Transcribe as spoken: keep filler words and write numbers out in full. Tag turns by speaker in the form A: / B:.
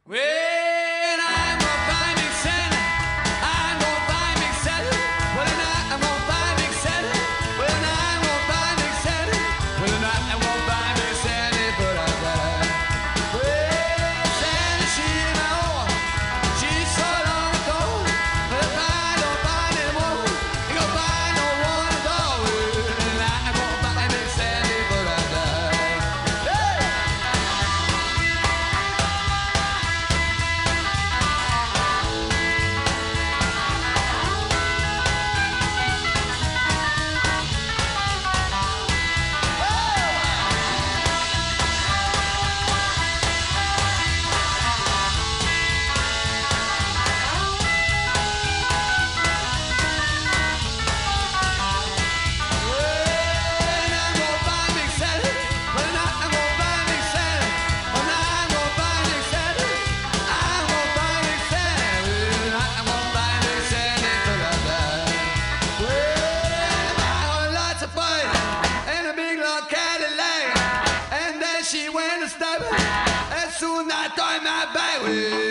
A: When I'm gonna find me Santa, I'm gonna find me Santa. Well, tonight I'm gonna find me Santa. Well, tonight I'm gonna find me Santa. Well, tonight I'm gonna find me Santa, but I die. Well, Santa, she ain't my own. She's so long ago. But if I don't find anymore, ain't gonna find no one at all. Well, tonight I'm gonna find me Santa, but I die. Hey! She went to stop it, and soon I thought my bag.